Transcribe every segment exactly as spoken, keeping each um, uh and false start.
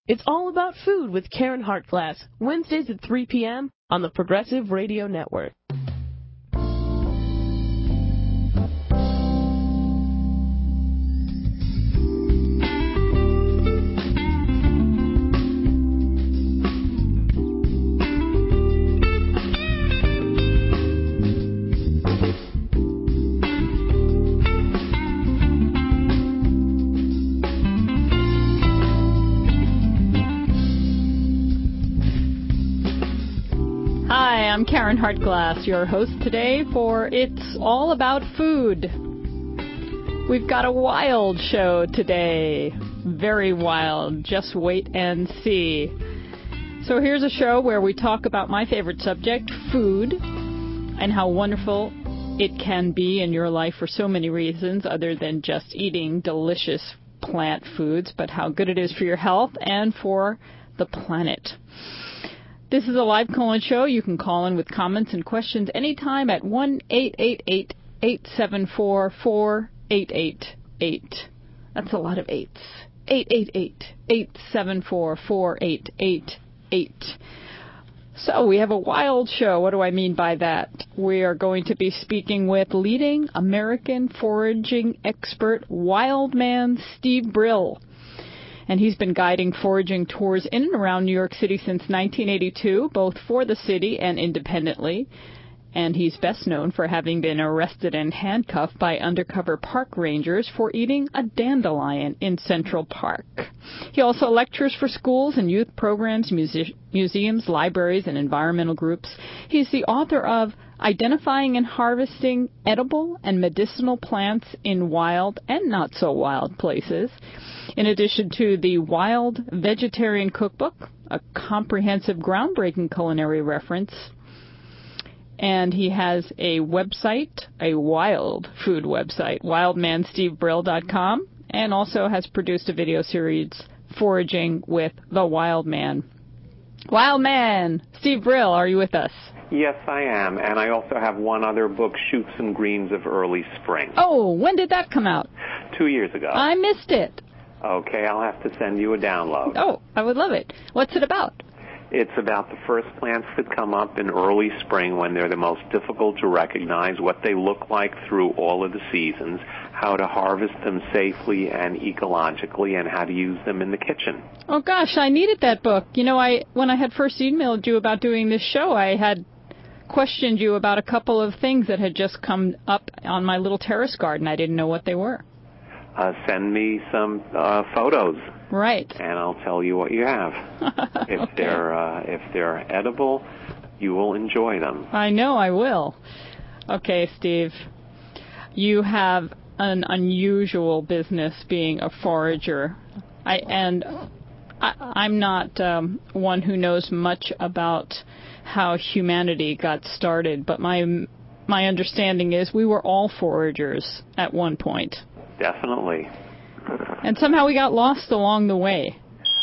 It's All About Food with Karen Hartglass, Wednesdays at three p.m. on the Progressive Radio Network. I'm Karen Hartglass, your host today for It's All About Food. We've got a wild show today. Very wild. Just wait and see. So here's a show where we talk about my favorite subject, food, and how wonderful it can be in your life for so many reasons other than just eating delicious plant foods, but how good it is for your health and for the planet. This is a live call-in show. You can call in with comments and questions anytime at one eight eight eight, eight seven four, four eight eight eight. That's a lot of eights. eight eight eight, eight seven four, four eight eight eight. So we have a wild show. What do I mean by that? We are going to be speaking with leading American foraging expert, wild man Steve Brill. And he's been guiding foraging tours in and around New York City since nineteen eighty-two, both for the city and independently. And he's best known for having been arrested and handcuffed by undercover park rangers for eating a dandelion in Central Park. He also lectures for schools and youth programs, muse- museums, libraries, and environmental groups. He's the author of Identifying and Harvesting Edible and Medicinal Plants in Wild and Not So Wild Places, in addition to the Wild Vegetarian Cookbook, a comprehensive, groundbreaking culinary reference. And he has a website, a wild food website, wild man steve brill dot com, and also has produced a video series, Foraging with the Wild Man. Wild Man, Steve Brill, are you with us? Yes, I am, and I also have one other book, Shoots and Greens of Early Spring. Oh, when did that come out? Two years ago. I missed it. Okay, I'll have to send you a download. Oh, I would love it. What's it about? It's about the first plants that come up in early spring when they're the most difficult to recognize, what they look like through all of the seasons, how to harvest them safely and ecologically, and how to use them in the kitchen. Oh, gosh, I needed that book. You know, I when I had first emailed you about doing this show, I had questioned you about a couple of things that had just come up on my little terrace garden. I didn't know what they were. Uh, send me some uh, photos. Right. And I'll tell you what you have. If okay. they're uh, if they're edible, you will enjoy them. I know I will. Okay, Steve. You have an unusual business being a forager. I and I, I'm not um, one who knows much about how humanity got started, but my my understanding is we were all foragers at one point. Definitely. And somehow we got lost along the way.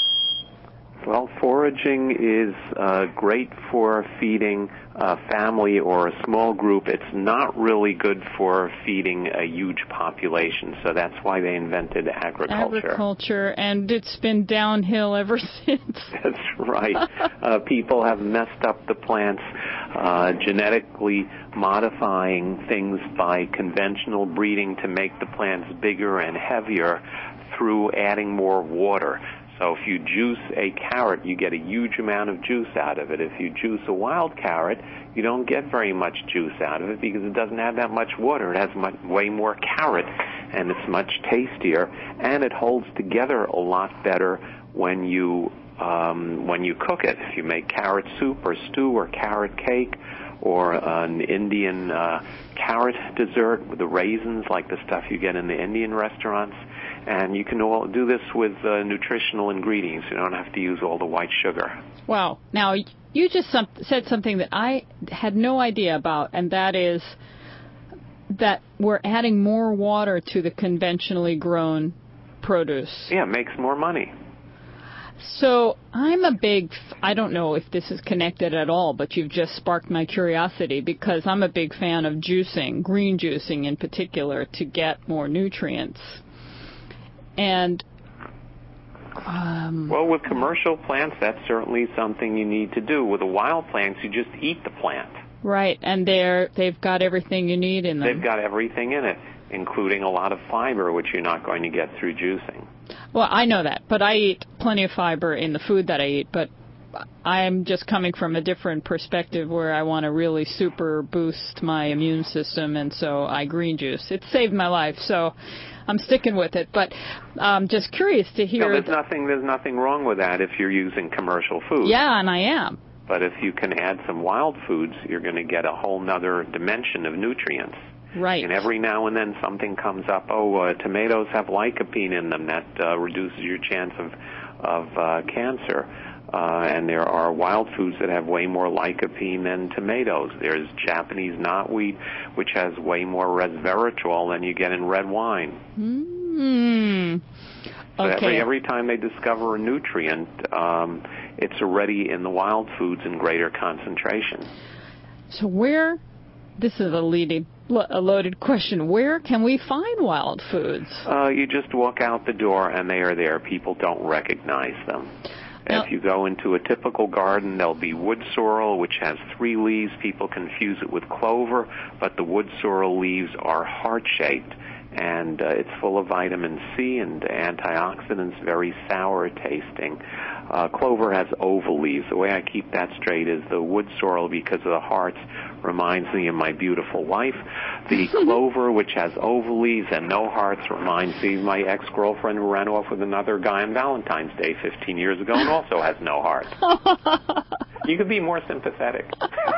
Well, foraging is uh, great for feeding a family or a small group. It's not really good for feeding a huge population, so that's why they invented agriculture. Agriculture, and it's been downhill ever since. That's right. uh, people have messed up the plants, uh, genetically modifying things by conventional breeding to make the plants bigger and heavier through adding more water. So if you juice a carrot, you get a huge amount of juice out of it. If you juice a wild carrot, you don't get very much juice out of it because it doesn't have that much water. It has much, way more carrot, and it's much tastier, and it holds together a lot better when you um, when you cook it. If you make carrot soup or stew or carrot cake or an Indian uh, carrot dessert with the raisins, like the stuff you get in the Indian restaurants. And you can all do this with uh, nutritional ingredients. You don't have to use all the white sugar. Wow. Now, you just some, said something that I had no idea about, and that is that we're adding more water to the conventionally grown produce. Yeah, it makes more money. So I'm a big, I don't know if this is connected at all, but you've just sparked my curiosity because I'm a big fan of juicing, green juicing in particular, to get more nutrients. And Um, well, with commercial plants, that's certainly something you need to do. With the wild plants, you just eat the plant. Right, and they're, they've got everything you need in them. They've got everything in it, including a lot of fiber, which you're not going to get through juicing. Well, I know that, but I eat plenty of fiber in the food that I eat, but I'm just coming from a different perspective where I want to really super boost my immune system, and so I green juice. It saved my life, so I'm sticking with it. But I'm just curious to hear. No, there's nothing. There's nothing wrong with that if you're using commercial food. Yeah, and I am. But if you can add some wild foods, you're going to get a whole nother dimension of nutrients. Right. And every now and then something comes up. Oh, uh, tomatoes have lycopene in them. That uh, reduces your chance of of uh, cancer. Uh, and there are wild foods that have way more lycopene than tomatoes. There's Japanese knotweed, which has way more resveratrol than you get in red wine. Mm. So Okay. every, every time they discover a nutrient, um, it's already in the wild foods in greater concentration. So where, this is a leading, a loaded question, where can we find wild foods? Uh, you just walk out the door and they are there. People don't recognize them. Now, if you go into a typical garden, there'll be wood sorrel, which has three leaves. People confuse it with clover, but the wood sorrel leaves are heart-shaped, and uh, it's full of vitamin C and antioxidants, very sour tasting. Uh, clover has oval leaves. The way I keep that straight is the wood sorrel, because of the hearts, reminds me of my beautiful wife. The clover, which has oval leaves and no hearts, reminds me of my ex-girlfriend who ran off with another guy on Valentine's Day fifteen years ago and also has no heart. You could be more sympathetic.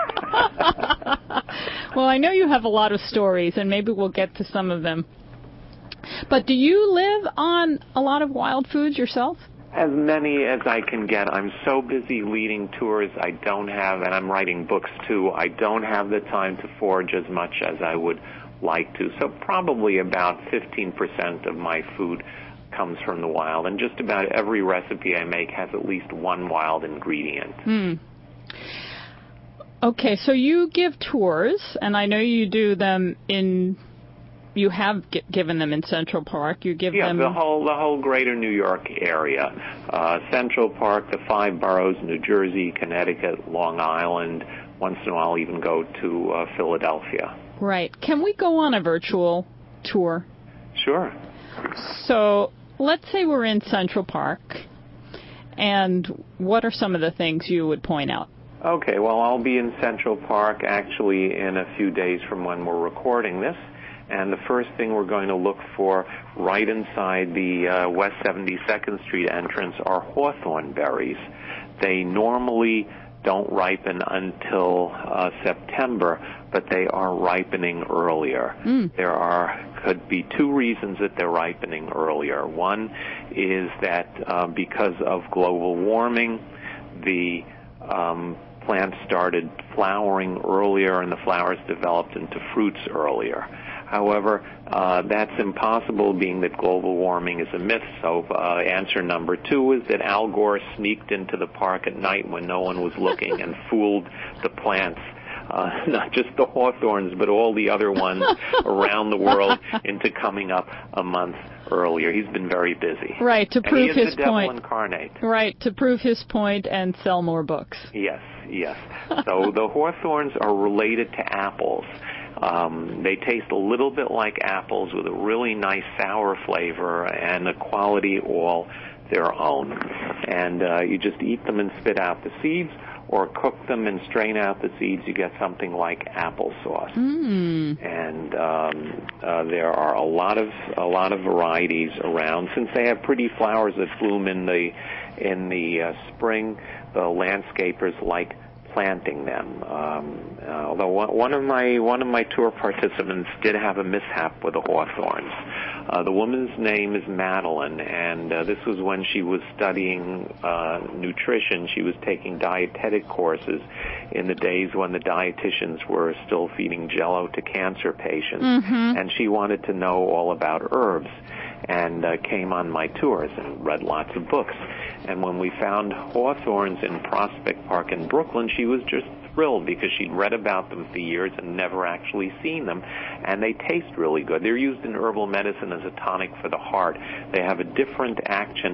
Well, I know you have a lot of stories, and maybe we'll get to some of them. But do you live on a lot of wild foods yourself? As many as I can get. I'm so busy leading tours, I don't have, and I'm writing books too, I don't have the time to forage as much as I would like to. So probably about fifteen percent of my food comes from the wild, and just about every recipe I make has at least one wild ingredient. Hmm. Okay, so you give tours, and I know you do them in... You have g- given them in Central Park. You give yeah, them... the whole the whole greater New York area. Uh, Central Park, the five boroughs, New Jersey, Connecticut, Long Island. Once in a while, I'll even go to uh, Philadelphia. Right. Can we go on a virtual tour? Sure. So let's say we're in Central Park, and what are some of the things you would point out? Okay, well, I'll be in Central Park actually in a few days from when we're recording this. And the first thing we're going to look for right inside the uh, West seventy-second Street entrance are hawthorn berries. They normally don't ripen until uh, September, but they are ripening earlier. Mm. There are could be two reasons that they're ripening earlier. One is that uh, because of global warming, the um, plants started flowering earlier and the flowers developed into fruits earlier. However, uh, that's impossible, being that global warming is a myth. So uh, answer number two is that Al Gore sneaked into the park at night when no one was looking and fooled the plants, uh, not just the hawthorns, but all the other ones around the world, into coming up a month earlier. He's been very busy. Right, to prove and he is his the devil point. incarnate. Right, to prove his point and sell more books. Yes, yes. So the hawthorns are related to apples. Um, they taste a little bit like apples with a really nice sour flavor and a quality all their own. And uh, you just eat them and spit out the seeds, or cook them and strain out the seeds. You get something like applesauce. Mm. And um, uh, there are a lot of a lot of varieties around. Since they have pretty flowers that bloom in the in the uh, spring, the landscapers like planting them. Um, uh, although one, one of my one of my tour participants did have a mishap with the hawthorns. Uh, the woman's name is Madeline, and uh, this was when she was studying uh, nutrition. She was taking dietetic courses in the days when the dietitians were still feeding Jell-O to cancer patients, mm-hmm. and she wanted to know all about herbs, and uh, came on my tours and read lots of books. And when we found hawthorns in Prospect Park in Brooklyn, she was just thrilled because she'd read about them for years and never actually seen them. And they taste really good. They're used in herbal medicine as a tonic for the heart. They have a different action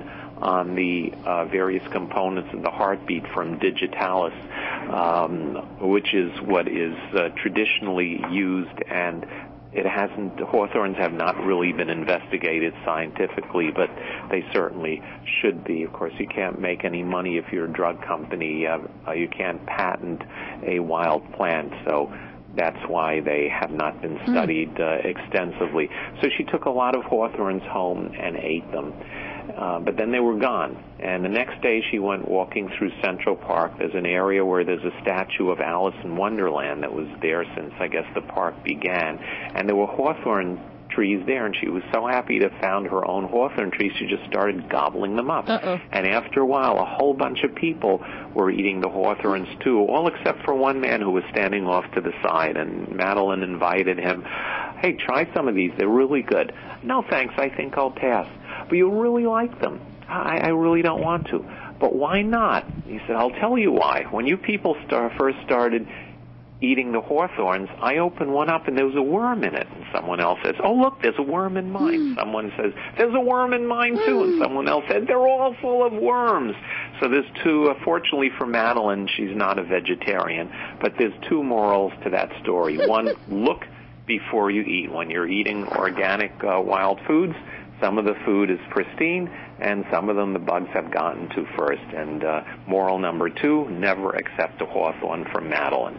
on the uh, various components of the heartbeat from digitalis, um, which is what is uh, traditionally used, and it hasn't, hawthorns have not really been investigated scientifically, but they certainly should be. Of course, you can't make any money if you're a drug company. Uh, you can't patent a wild plant, so that's why they have not been studied uh, extensively. So she took a lot of hawthorns home and ate them. Uh, but then they were gone. And the next day she went walking through Central Park. There's an area where there's a statue of Alice in Wonderland that was there since, I guess, the park began. And there were hawthorn trees there, and she was so happy to have found her own hawthorn trees, she just started gobbling them up. Uh-oh. And after a while, a whole bunch of people were eating the hawthorns too, all except for one man who was standing off to the side, and Madeline invited him, hey, try some of these, they're really good. No, thanks, I think I'll pass. But you really like them. I, I really don't want to. But why not? He said, I'll tell you why. When you people start, first started eating the hawthorns, I opened one up and there was a worm in it. And someone else says, oh, look, there's a worm in mine. Mm. Someone says, there's a worm in mine too. Mm. And someone else said, they're all full of worms. So there's two, uh, fortunately for Madeline, she's not a vegetarian, but there's two morals to that story. One, look before you eat. When you're eating organic uh, wild foods, some of the food is pristine, and some of them the bugs have gotten to first. And uh, moral number two, never accept a hawthorn from Madeline.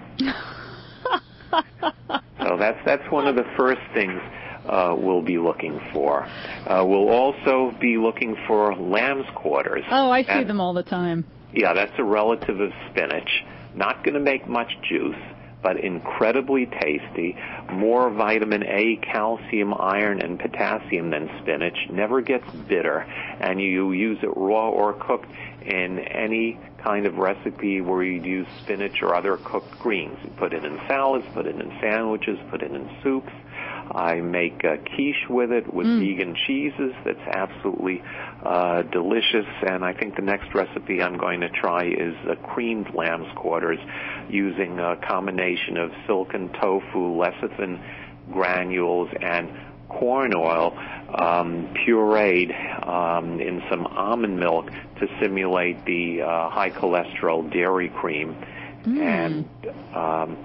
So that's that's one of the first things uh, we'll be looking for. Uh, we'll also be looking for lamb's quarters. Oh, I see and, them all the time. Yeah, that's a relative of spinach. Not going to make much juice, but incredibly tasty. More vitamin A, calcium, iron, and potassium than spinach. Never gets bitter. And you use it raw or cooked in any kind of recipe where you'd use spinach or other cooked greens. You put it in salads, put it in sandwiches, put it in soups. I make a quiche with it with mm. vegan cheeses that's absolutely uh, delicious. And I think the next recipe I'm going to try is a creamed lamb's quarters using a combination of silken tofu, lecithin granules, and corn oil um, pureed um, in some almond milk to simulate the uh, high cholesterol dairy cream. Mm. And um,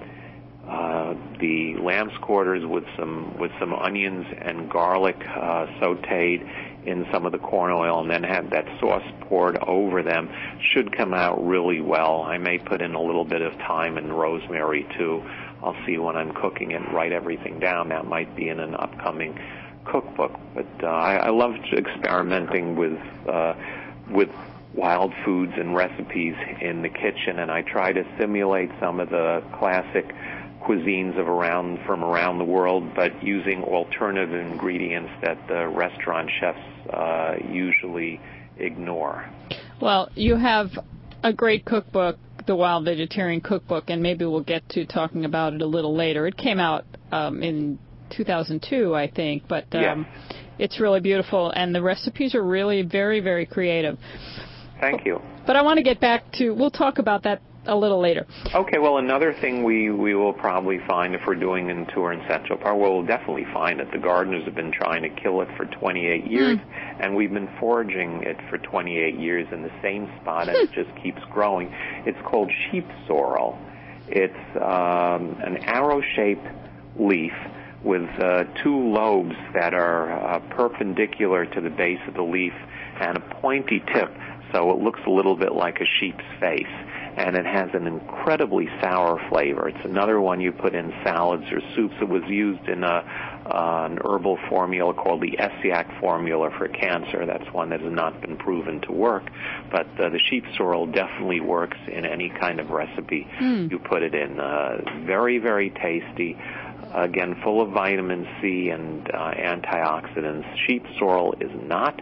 Uh, the lamb's quarters with some with some onions and garlic uh, sautéed in some of the corn oil, and then have that sauce poured over them, should come out really well. I may put in a little bit of thyme and rosemary too. I'll see when I'm cooking it, write everything down. That might be in an upcoming cookbook. But uh, I, I love experimenting with uh, with wild foods and recipes in the kitchen, and I try to simulate some of the classic cuisines of around from around the world, but using alternative ingredients that the restaurant chefs uh, usually ignore. Well, you have a great cookbook, the Wild Vegetarian Cookbook, and maybe we'll get to talking about it a little later. It came out um, in two thousand two, I think, but um, yes. It's really beautiful, and the recipes are really very, very creative. Thank you. But I want to get back to, we'll talk about that a little later. Okay, well, another thing we, we will probably find if we're doing a tour in Central Park, well, we'll definitely find it. The gardeners have been trying to kill it for twenty-eight years, mm. and we've been foraging it for twenty-eight years in the same spot, and it just keeps growing. It's called sheep sorrel. It's um, an arrow-shaped leaf with uh, two lobes that are uh, perpendicular to the base of the leaf and a pointy tip, so it looks a little bit like a sheep's face. And it has an incredibly sour flavor. It's another one you put in salads or soups. It was used in a, uh, an herbal formula called the Essiac formula for cancer. That's one that has not been proven to work. But uh, the sheep sorrel definitely works in any kind of recipe mm. you put it in. Uh, very, very tasty. Again, full of vitamin C and uh, antioxidants. Sheep sorrel is not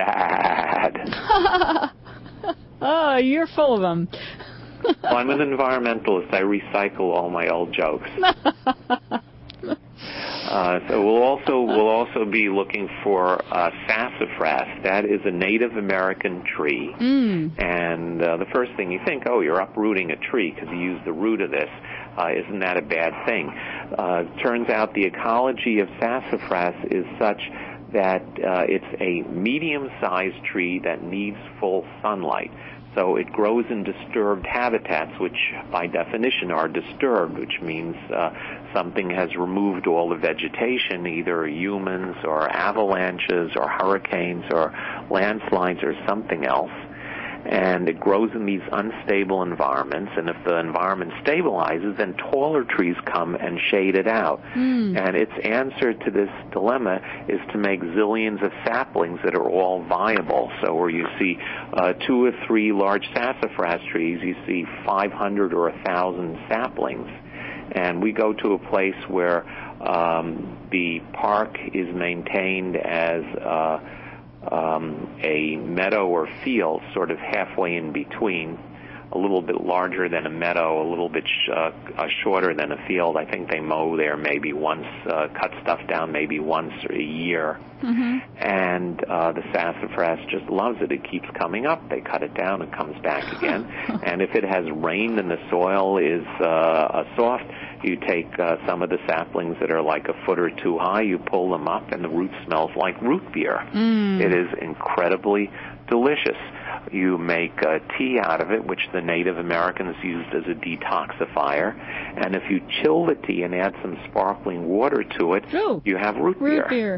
bad. Oh, you're full of them. Well, I'm an environmentalist. I recycle all my old jokes. uh, so we'll also we'll also be looking for uh, sassafras. That is a Native American tree, mm. and uh, the first thing you think, oh, you're uprooting a tree because you use the root of this. Uh, isn't that a bad thing? Uh, turns out the ecology of sassafras is such that uh, it's a medium-sized tree that needs full sunlight. So it grows in disturbed habitats, which by definition are disturbed, which means uh, something has removed all the vegetation, either humans or avalanches or hurricanes or landslides or something else. And it grows in these unstable environments, and if the environment stabilizes, then taller trees come and shade it out. Mm. And its answer to this dilemma is to make zillions of saplings that are all viable. So where you see uh, two or three large sassafras trees, you see five hundred or one thousand saplings. And we go to a place where um, the park is maintained as uh, Um, a meadow or field, sort of halfway in between, a little bit larger than a meadow, a little bit sh- uh, uh, shorter than a field. I think they mow there maybe once, uh, cut stuff down maybe once a year. Mm-hmm. And uh, the sassafras just loves it. It keeps coming up. They cut it down, it comes back again. And if it has rain and the soil is uh, soft, you take uh, some of the saplings that are like a foot or two high, you pull them up, and the root smells like root beer. Mm. It is incredibly delicious. You make uh, tea out of it, which the Native Americans used as a detoxifier. And if you chill the tea and add some sparkling water to it, oh, you have root, root beer. beer.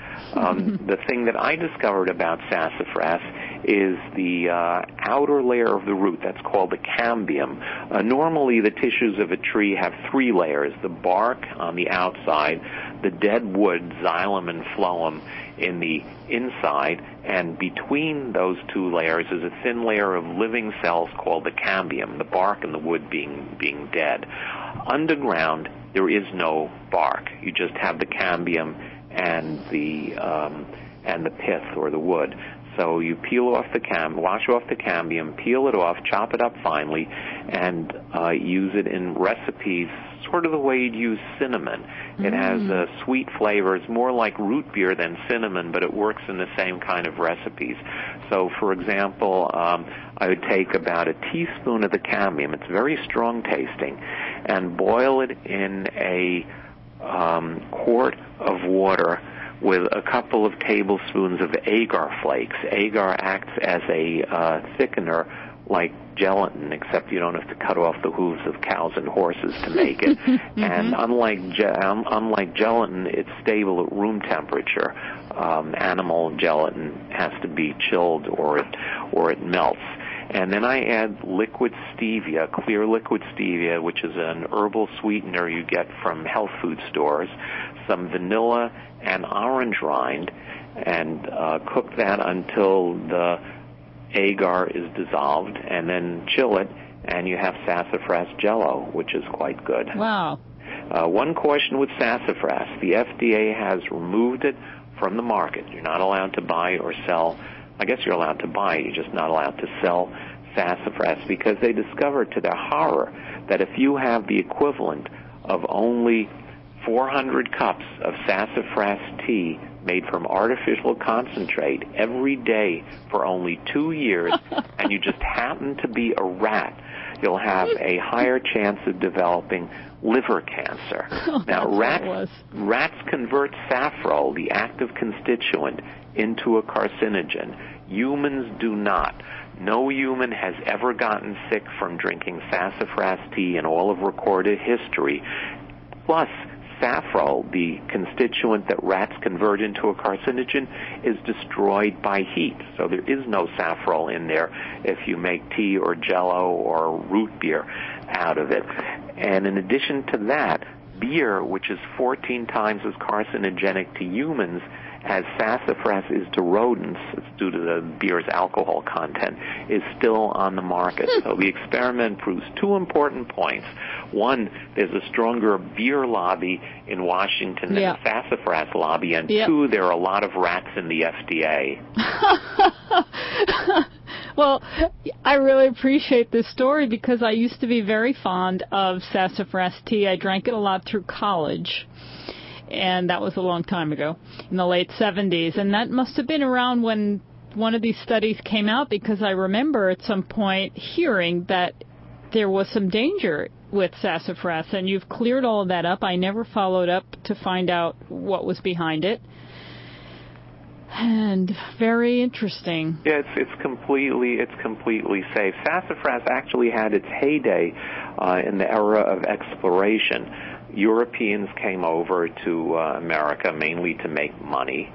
um, the thing that I discovered about sassafras is the uh, outer layer of the root. That's called the cambium. Uh, normally, the tissues of a tree have three layers: the bark on the outside, the dead wood, xylem and phloem, in the inside, and between those two layers is a thin layer of living cells called the cambium, the bark and the wood being being dead. Underground, there is no bark. You just have the cambium and the um, and the pith or the wood. So you peel off the cam, wash off the cambium, peel it off, chop it up finely, and uh, use it in recipes sort of the way you'd use cinnamon. Mm. It has a sweet flavor. It's more like root beer than cinnamon, but it works in the same kind of recipes. So, for example, um, I would take about a teaspoon of the cambium. It's very strong tasting, and boil it in a um, quart of water with a couple of tablespoons of agar flakes. Agar acts as a uh, thickener like gelatin, except you don't have to cut off the hooves of cows and horses to make it. Mm-hmm. And unlike ge- um, unlike gelatin, it's stable at room temperature. Um, animal gelatin has to be chilled or it or it melts. And then I add liquid stevia, clear liquid stevia, which is an herbal sweetener you get from health food stores, some vanilla and orange rind, and uh, cook that until the agar is dissolved, and then chill it, and you have sassafras jello, which is quite good. Wow. Uh, one caution with sassafras: the F D A has removed it from the market. You're not allowed to buy or sell. I guess you're allowed to buy, you're just not allowed to sell sassafras, because they discovered to their horror that if you have the equivalent of only four hundred cups of sassafras tea made from artificial concentrate every day for only two years, and you just happen to be a rat, you'll have a higher chance of developing liver cancer. Oh, now, rats, rats convert safrole, the active constituent, into a carcinogen. Humans do not. No human has ever gotten sick from drinking sassafras tea in all of recorded history. Plus, safrole, the constituent that rats convert into a carcinogen, is destroyed by heat. So there is no safrole in there if you make tea or jello or root beer out of it. And in addition to that, beer, which is fourteen times as carcinogenic to humans as sassafras is to rodents, it's due to the beer's alcohol content, is still on the market. So the experiment proves two important points. One, there's a stronger beer lobby in Washington than yeah. the sassafras lobby, and yep. two, there are a lot of rats in the F D A. Well, I really appreciate this story because I used to be very fond of sassafras tea. I drank it a lot through college. And that was a long time ago, in the late seventies. And that must have been around when one of these studies came out, because I remember at some point hearing that there was some danger with sassafras. And you've cleared all of that up. I never followed up to find out what was behind it. And very interesting. Yeah, it's it's completely it's completely safe. Sassafras actually had its heyday uh, in the era of exploration. Europeans came over to uh, America mainly to make money,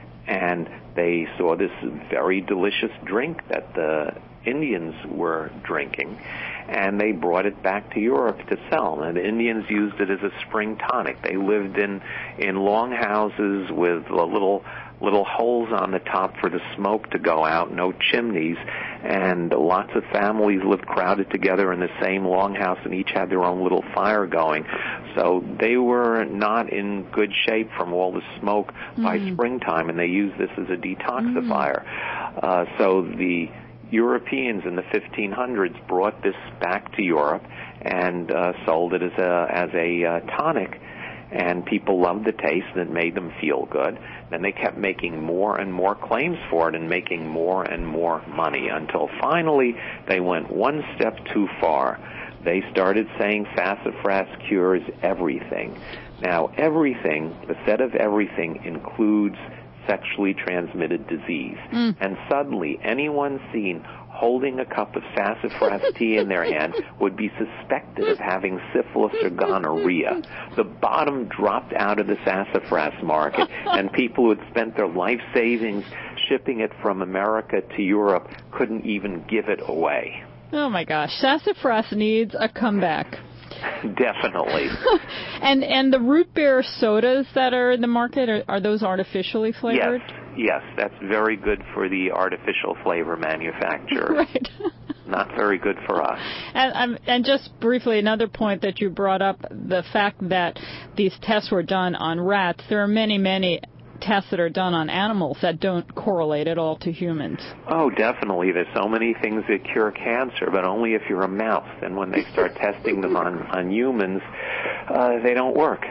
and they saw this very delicious drink that the Indians were drinking, and they brought it back to Europe to sell. And the Indians used it as a spring tonic. They lived in in long houses with a little little holes on the top for the smoke to go out, no chimneys, and lots of families lived crowded together in the same longhouse and each had their own little fire going. So they were not in good shape from all the smoke mm. by springtime, and they used this as a detoxifier. Mm. Uh, so the Europeans in the fifteen hundreds brought this back to Europe and uh, sold it as a as a uh, tonic. And people loved the taste, and it made them feel good. Then they kept making more and more claims for it and making more and more money until finally they went one step too far. They started saying sassafras cures everything. Now, everything, the set of everything, includes sexually transmitted disease. Mm. And suddenly, anyone seen holding a cup of sassafras tea in their hand would be suspected of having syphilis or gonorrhea. The bottom dropped out of the sassafras market, and people who had spent their life savings shipping it from America to Europe couldn't even give it away. Oh, my gosh. Sassafras needs a comeback. Definitely. and and the root beer sodas that are in the market, are, are those artificially flavored? Yes. Yes, that's very good for the artificial flavor manufacturers. Right. Not very good for us. And, um, and just briefly, another point that you brought up, the fact that these tests were done on rats. There are many, many tests that are done on animals that don't correlate at all to humans. Oh, definitely. There's so many things that cure cancer, but only if you're a mouse. And when they start testing them on, on humans, uh, they don't work.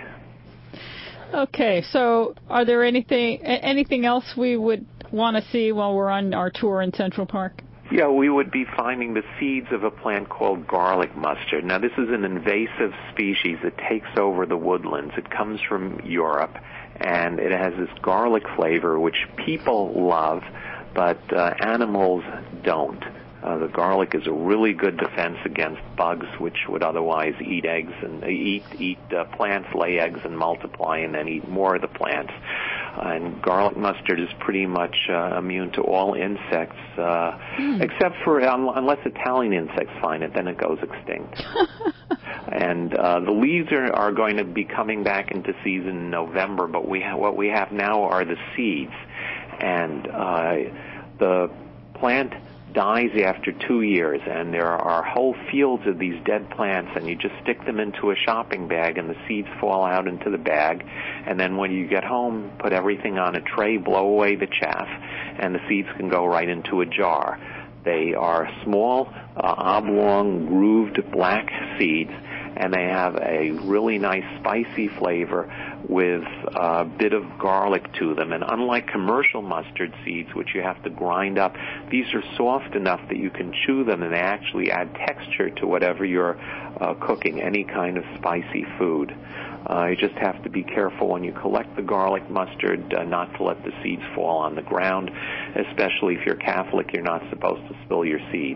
Okay, so are there anything anything else we would want to see while we're on our tour in Central Park? Yeah, we would be finding the seeds of a plant called garlic mustard. Now, this is an invasive species that takes over the woodlands. It comes from Europe, and it has this garlic flavor, which people love, but uh, animals don't. Uh, the garlic is a really good defense against bugs, which would otherwise eat eggs and uh, eat eat uh, plants, lay eggs, and multiply, and then eat more of the plants. Uh, and garlic mustard is pretty much uh, immune to all insects, uh, mm. except for um, unless Italian insects find it, then it goes extinct. And uh, the leaves are, are going to be coming back into season in November, but we ha- what we have now are the seeds, and uh, the plant dies after two years, and there are whole fields of these dead plants, and you just stick them into a shopping bag, and the seeds fall out into the bag, and then when you get home, put everything on a tray, blow away the chaff, and the seeds can go right into a jar. They are small, uh, oblong, grooved black seeds, and they have a really nice spicy flavor with a bit of garlic to them. And unlike commercial mustard seeds, which you have to grind up, these are soft enough that you can chew them, and they actually add texture to whatever you're uh, cooking, any kind of spicy food. Uh, you just have to be careful when you collect the garlic mustard uh, not to let the seeds fall on the ground, especially if you're Catholic, you're not supposed to spill your seeds.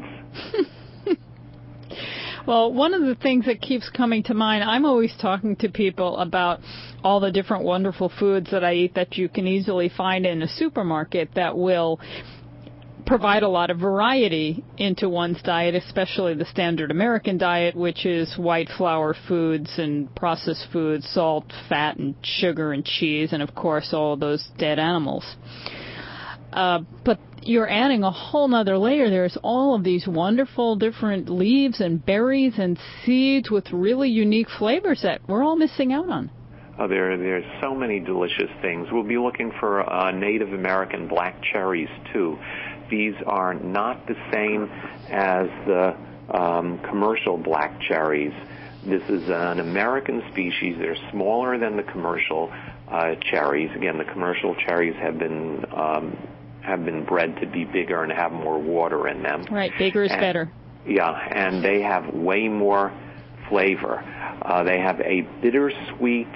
Well, one of the things that keeps coming to mind, I'm always talking to people about all the different wonderful foods that I eat that you can easily find in a supermarket that will provide a lot of variety into one's diet, especially the standard American diet, which is white flour foods and processed foods, salt, fat, and sugar and cheese, and, of course, all those dead animals. Uh, but you're adding a whole nother layer. There's all of these wonderful different leaves and berries and seeds with really unique flavors that we're all missing out on. Oh, there, there's so many delicious things. We'll be looking for uh, Native American black cherries, too. These are not the same as the um, commercial black cherries. This is an American species. They're smaller than the commercial uh, cherries. Again, the commercial cherries have been um, have been bred to be bigger and have more water in them. Right, bigger is and, better. Yeah, and they have way more flavor. Uh, they have a bittersweet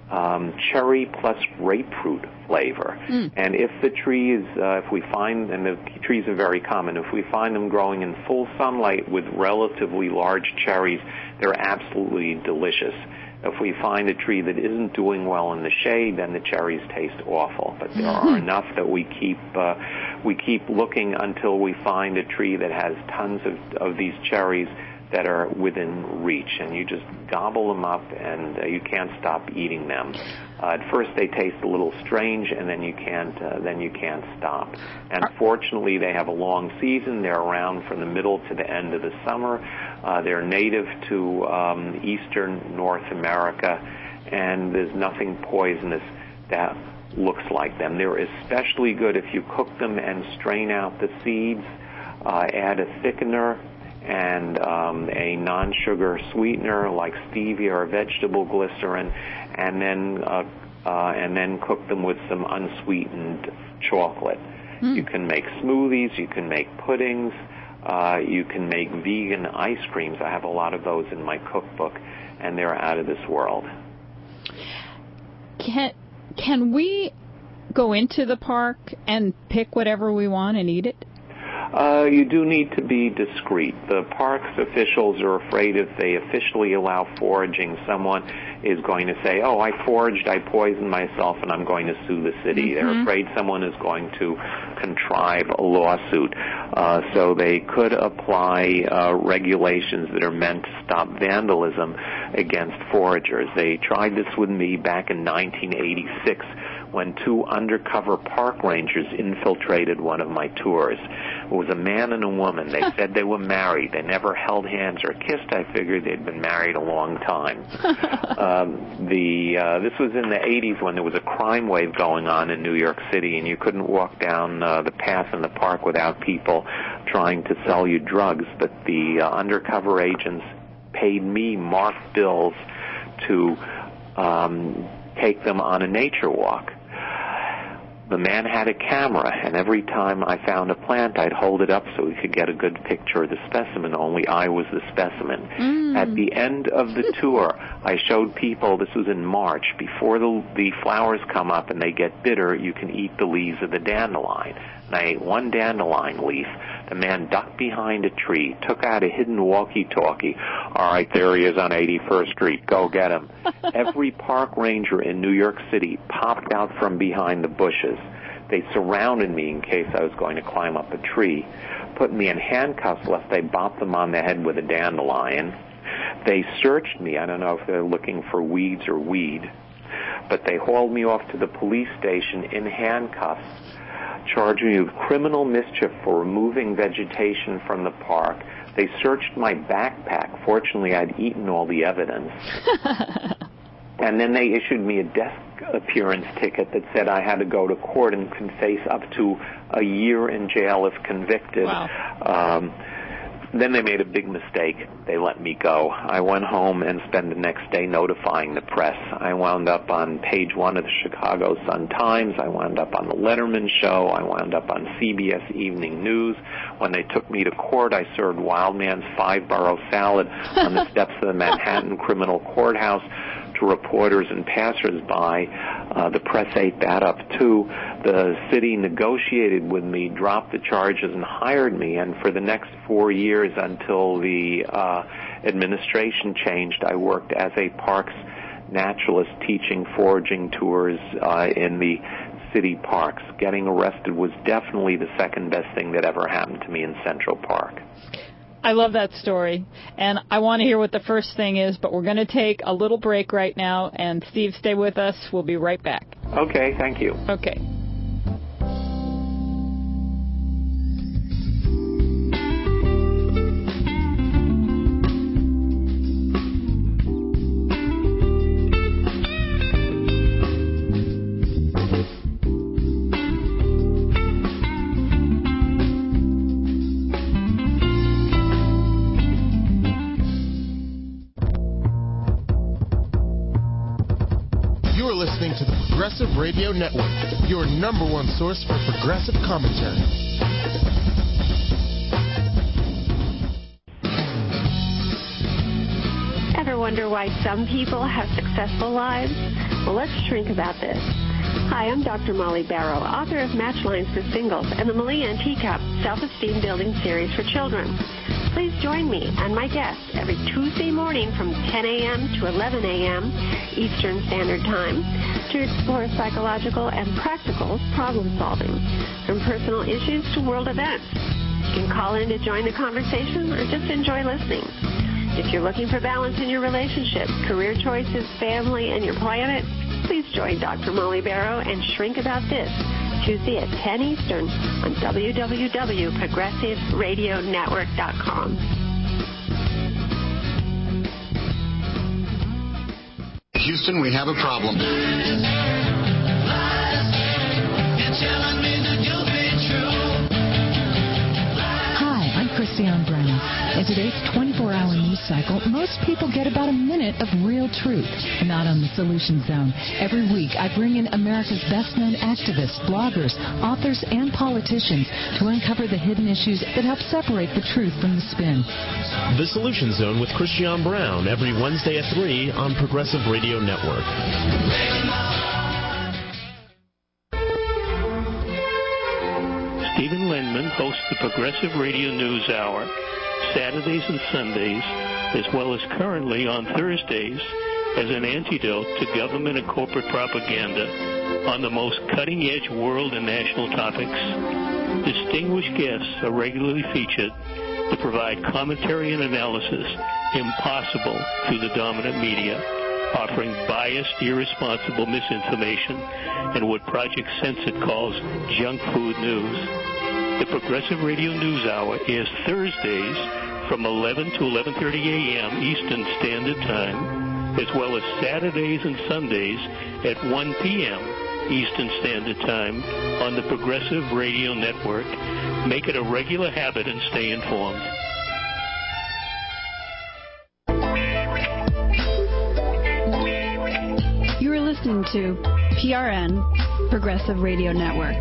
um, cherry plus grapefruit flavor. Mm. And if the tree is, uh, if we find, and the trees are very common, if we find them growing in full sunlight with relatively large cherries, they're absolutely delicious. If we find a tree that isn't doing well in the shade, then the cherries taste awful. But there are enough that we keep uh, we keep looking until we find a tree that has tons of, of these cherries that are within reach, and you just gobble them up, and uh, you can't stop eating them. Uh, at first, they taste a little strange, and then you can't uh, then you can't stop. And fortunately, they have a long season. They're around from the middle to the end of the summer. Uh, they're native to um, eastern North America, and there's nothing poisonous that looks like them. They're especially good if you cook them and strain out the seeds, uh, add a thickener, and um, a non-sugar sweetener like stevia or vegetable glycerin, and then uh, uh, and then cook them with some unsweetened chocolate. Mm. You can make smoothies, you can make puddings, uh, you can make vegan ice creams. I have a lot of those in my cookbook, and they're out of this world. Can can we go into the park and pick whatever we want and eat it? Uh, you do need to be discreet. The park's officials are afraid if they officially allow foraging, someone is going to say, oh, I foraged, I poisoned myself, and I'm going to sue the city. Mm-hmm. They're afraid someone is going to contrive a lawsuit. Uh, so they could apply uh, regulations that are meant to stop vandalism against foragers. They tried this with me back in nineteen eighty-six when two undercover park rangers infiltrated one of my tours. It was a man and a woman. They said they were married. They never held hands or kissed. I figured they'd been married a long time. um, the uh, this was in the eighties when there was a crime wave going on in New York City, and you couldn't walk down uh, the path in the park without people trying to sell you drugs. But the uh, undercover agents paid me marked bills to um, take them on a nature walk. The man had a camera, and every time I found a plant, I'd hold it up so we could get a good picture of the specimen, only I was the specimen. Mm. At the end of the tour, I showed people, this was in March, before the, the flowers come up and they get bitter, you can eat the leaves of the dandelion. And I ate one dandelion leaf. The man ducked behind a tree, took out a hidden walkie-talkie. All right, there he is on eighty-first Street. Go get him. Every park ranger in New York City popped out from behind the bushes. They surrounded me in case I was going to climb up a tree, put me in handcuffs lest they bop them on the head with a dandelion. They searched me. I don't know if they're looking for weeds or weed, but they hauled me off to the police station in handcuffs, charging me with criminal mischief for removing vegetation from the park. They searched my backpack. Fortunately, I'd eaten all the evidence. And then they issued me a desk appearance ticket that said I had to go to court and can face up to a year in jail if convicted. Wow. Um, Then they made a big mistake. They let me go. I went home and spent the next day notifying the press. I wound up on page one of the Chicago Sun-Times. I wound up on the Letterman Show. I wound up on C B S Evening News. When they took me to court, I served Wildman's five-borough salad on the steps of the Manhattan Criminal Courthouse to reporters and passersby. Uh, the press ate that up, too. The city negotiated with me, dropped the charges, and hired me. And for the next four years until the uh, administration changed, I worked as a parks naturalist teaching foraging tours uh, in the city parks. Getting arrested was definitely the second best thing that ever happened to me in Central Park. I love that story, and I want to hear what the first thing is, but we're going to take a little break right now, and Steve, stay with us. We'll be right back. Okay, thank you. Okay. To the Progressive Radio Network, your number one source for progressive commentary. Ever wonder why some people have successful lives Well, let's shrink about this. Hi, I'm Doctor Molly Barrow, author of Match Lines for Singles and the Malie and Teacup Self-Esteem Building Series for Children. Please join me and my guests every Tuesday morning from ten a.m. to eleven a.m. Eastern Standard Time to explore psychological and practical problem solving, from personal issues to world events. You can call in to join the conversation or just enjoy listening. If you're looking for balance in your relationship, career choices, family, and your planet, please join Doctor Molly Barrow and Shrink About This, Tuesday at ten Eastern on w w w dot progressive radio network dot com. Houston, we have a problem. Christiane Brown. In today's twenty-four hour news cycle, most people get about a minute of real truth. Not on the Solution Zone. Every week, I bring in America's best-known activists, bloggers, authors, and politicians to uncover the hidden issues that help separate the truth from the spin. The Solution Zone with Christiane Brown every Wednesday at three on Progressive Radio Network. Stephen Lindman hosts the Progressive Radio News Hour Saturdays and Sundays, as well as currently on Thursdays, as an antidote to government and corporate propaganda on the most cutting-edge world and national topics. Distinguished guests are regularly featured to provide commentary and analysis impossible through the dominant media, offering biased, irresponsible misinformation and what Project Censored calls junk food news. The Progressive Radio News Hour is Thursdays from eleven to eleven thirty a.m. Eastern Standard Time, as well as Saturdays and Sundays at one p.m. Eastern Standard Time on the Progressive Radio Network. Make it a regular habit and stay informed. You're listening to P R N, Progressive Radio Network.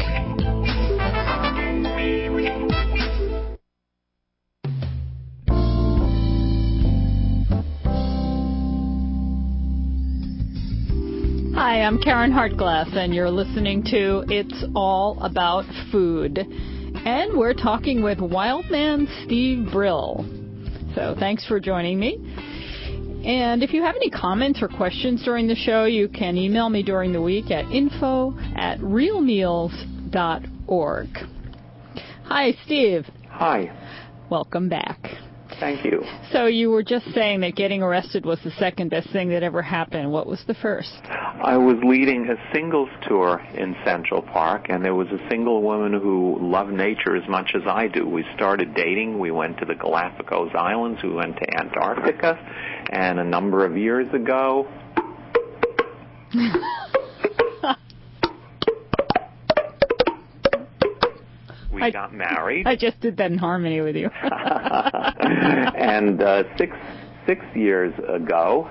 Hi, I'm Karen Hartglass, and you're listening to It's All About Food. And we're talking with Wildman Steve Brill. So thanks for joining me. And if you have any comments or questions during the show, you can email me during the week at info at realmeals dot org. Hi, Steve. Hi. Welcome back. Thank you. So you were just saying that getting arrested was the second best thing that ever happened. What was the first? I was leading a singles tour in Central Park, and there was a single woman who loved nature as much as I do. We started dating. We went to the Galapagos Islands. We went to Antarctica. And a number of years ago... we I, got married. I just did that in harmony with you. And uh, six six years ago...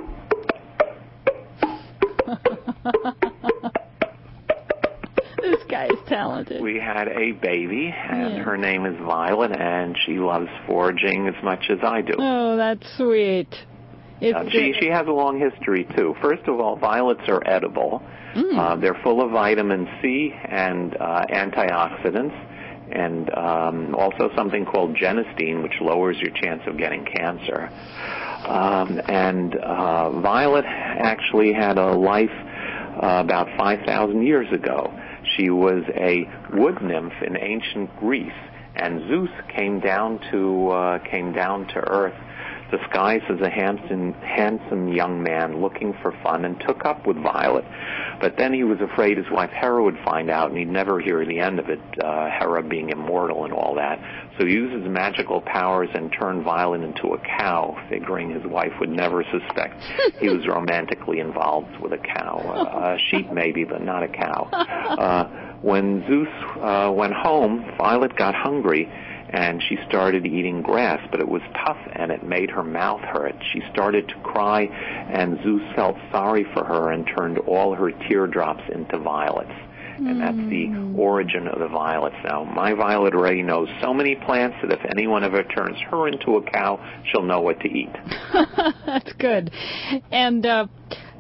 This guy is talented. We had a baby, and yeah. her name is Violet, and she loves foraging as much as I do. Oh, that's sweet. It's uh, she she has a long history too. First of all, violets are edible. Mm. Uh, they're full of vitamin C and uh, antioxidants, and um, also something called genistein, which lowers your chance of getting cancer. Um, and uh, Violet actually had a life uh, about five thousand years ago. She was a wood nymph in ancient Greece, and Zeus came down to uh, came down to Earth, disguised as a handsome, handsome young man looking for fun, and took up with Violet. But then he was afraid his wife Hera would find out, and he'd never hear the end of it, uh, Hera being immortal and all that. So he used his magical powers and turned Violet into a cow, figuring his wife would never suspect he was romantically involved with a cow. Uh, a sheep maybe, but not a cow. Uh, when Zeus uh, went home, Violet got hungry, and she started eating grass, but it was tough and it made her mouth hurt. She started to cry, and Zeus felt sorry for her and turned all her teardrops into violets. And that's the origin of the violets. Now, my Violet already knows so many plants that if anyone ever turns her into a cow, she'll know what to eat. That's good. And uh,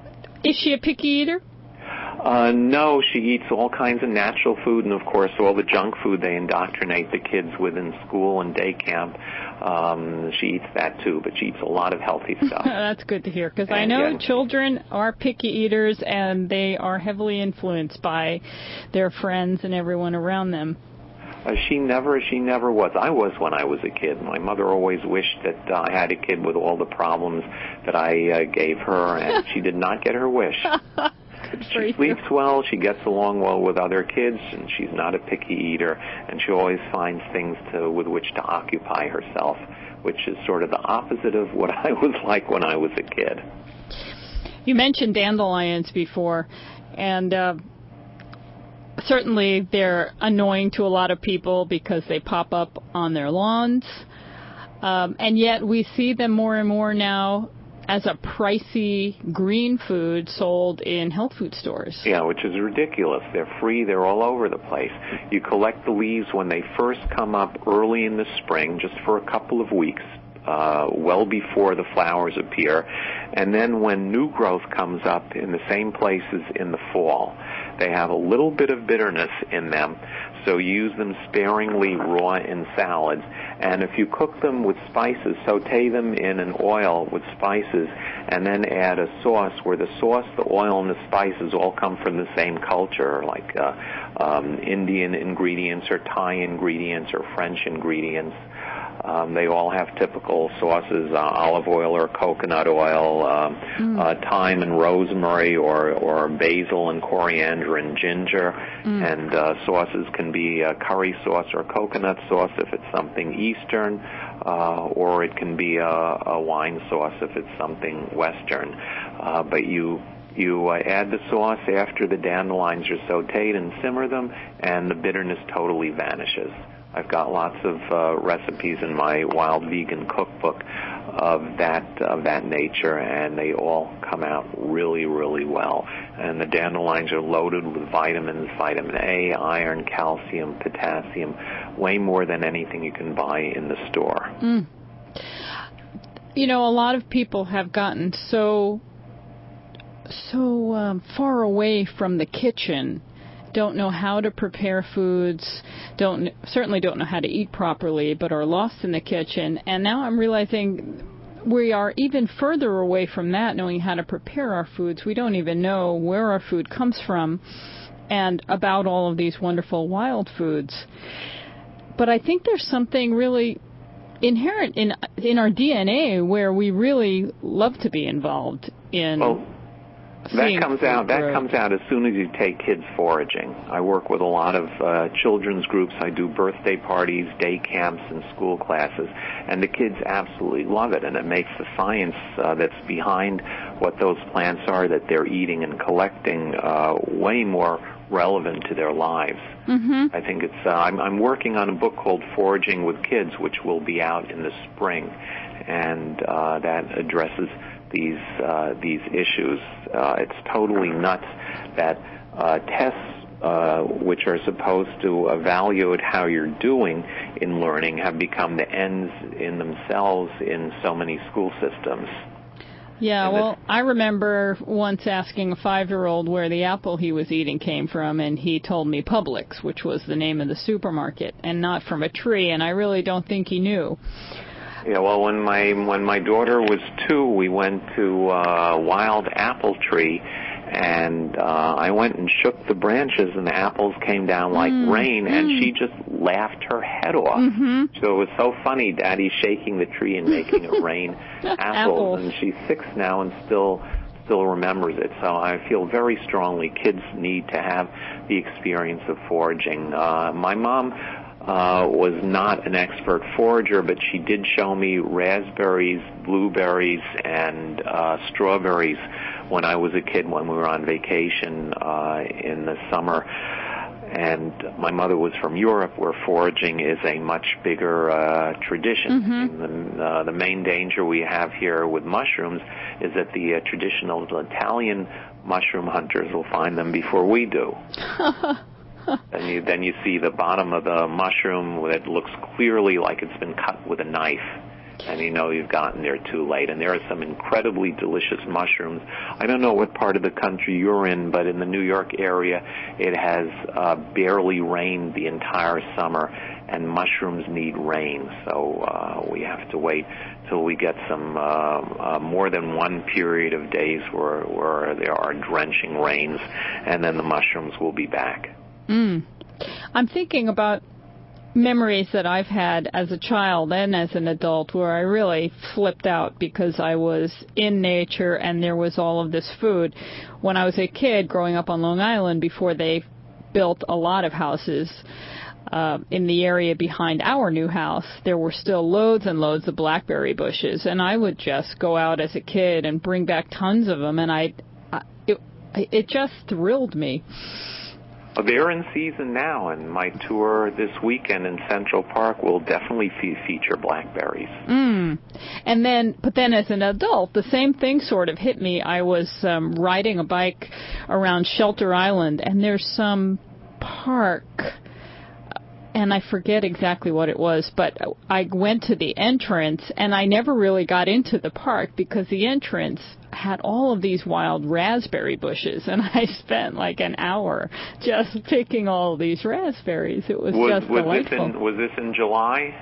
Is she a picky eater? Uh, no, she eats all kinds of natural food, and of course all the junk food they indoctrinate the kids with in school and day camp. Um, she eats that too, but she eats a lot of healthy stuff. That's good to hear, because I know yeah. children are picky eaters, and they are heavily influenced by their friends and everyone around them. Uh, she never, she never was. I was when I was a kid. My mother always wished that uh, I had a kid with all the problems that I uh, gave her, and she did not get her wish. She sleeps well, she gets along well with other kids, and she's not a picky eater, and she always finds things to, with which to occupy herself, which is sort of the opposite of what I was like when I was a kid. You mentioned dandelions before, and uh, certainly they're annoying to a lot of people because they pop up on their lawns, um, and yet we see them more and more now as a pricey green food sold in health food stores. Yeah, which is ridiculous. They're free. They're all over the place. You collect the leaves when they first come up early in the spring, just for a couple of weeks, uh, well before the flowers appear. And then when new growth comes up in the same places in the fall, they have a little bit of bitterness in them, so use them sparingly raw in salads. And if you cook them with spices, saute them in an oil with spices, and then add a sauce where the sauce, the oil, and the spices all come from the same culture, like uh, um, Indian ingredients or Thai ingredients or French ingredients. Um, they all have typical sauces, uh, olive oil or coconut oil, um, mm. uh, thyme and rosemary, or, or basil and coriander and ginger. Mm. And uh, sauces can be uh, curry sauce or coconut sauce if it's something Eastern, uh, or it can be a, a wine sauce if it's something Western. Uh, but you You uh, add the sauce after the dandelions are sauteed and simmer them, and the bitterness totally vanishes. I've got lots of uh, recipes in my Wild Vegan Cookbook of that of that nature, and they all come out really, really well. And the dandelions are loaded with vitamins, vitamin A, iron, calcium, potassium, way more than anything you can buy in the store. Mm. You know, a lot of people have gotten so so um, far away from the kitchen, don't know how to prepare foods, don't certainly don't know how to eat properly, but are lost in the kitchen. And now I'm realizing we are even further away from that, knowing how to prepare our foods. We don't even know where our food comes from and about all of these wonderful wild foods. But I think there's something really inherent in in our D N A where we really love to be involved in. Well, That comes out. That comes out as soon as you take kids foraging. I work with a lot of uh, children's groups. I do birthday parties, day camps, and school classes, and the kids absolutely love it. And it makes the science uh, that's behind what those plants are that they're eating and collecting uh, way more relevant to their lives. Mm-hmm. I think it's. Uh, I'm, I'm working on a book called Foraging with Kids, which will be out in the spring, and uh, that addresses these uh, these issues. Uh, it's totally nuts that uh, tests, uh, which are supposed to evaluate how you're doing in learning, have become the ends in themselves in so many school systems. Yeah, well, I remember once asking a five-year-old where the apple he was eating came from, and he told me Publix, which was the name of the supermarket, and not from a tree, and I really don't think he knew. Yeah, well, when my when my daughter was two, we went to a wild apple tree, and uh, I went and shook the branches, and the apples came down like mm. rain, and mm. she just laughed her head off. Mm-hmm. So it was so funny, Daddy shaking the tree and making it rain apples. apples. And she's six now and still still remembers it. So I feel very strongly kids need to have the experience of foraging. Uh, my mom Uh, was not an expert forager, but she did show me raspberries, blueberries, and uh, strawberries when I was a kid when we were on vacation uh, in the summer. And my mother was from Europe, where foraging is a much bigger uh, tradition. Mm-hmm. The, uh, the main danger we have here with mushrooms is that the uh, traditional Italian mushroom hunters will find them before we do. And you, then you see the bottom of the mushroom that looks clearly like it's been cut with a knife. and you know you've gotten there too late. And there are some incredibly delicious mushrooms. I don't know what part of the country you're in, but in the New York area, it has uh, barely rained the entire summer, and mushrooms need rain. So uh, we have to wait till we get some uh, uh, more than one period of days where, where there are drenching rains, and then the mushrooms will be back. Mm. I'm thinking about memories that I've had as a child and as an adult where I really flipped out because I was in nature and there was all of this food. When I was a kid growing up on Long Island, before they built a lot of houses uh, in the area behind our new house, there were still loads and loads of blackberry bushes, and I would just go out as a kid and bring back tons of them, and I, I it, it just thrilled me. They're in season now, and my tour this weekend in Central Park will definitely fe- feature blackberries. Mm. And then, but then as an adult, the same thing sort of hit me. I was um, riding a bike around Shelter Island, and there's some park, and I forget exactly what it was, but I went to the entrance, and I never really got into the park because the entrance had all of these wild raspberry bushes, and I spent like an hour just picking all of these raspberries. It was, was just was delightful. This in, was this in July?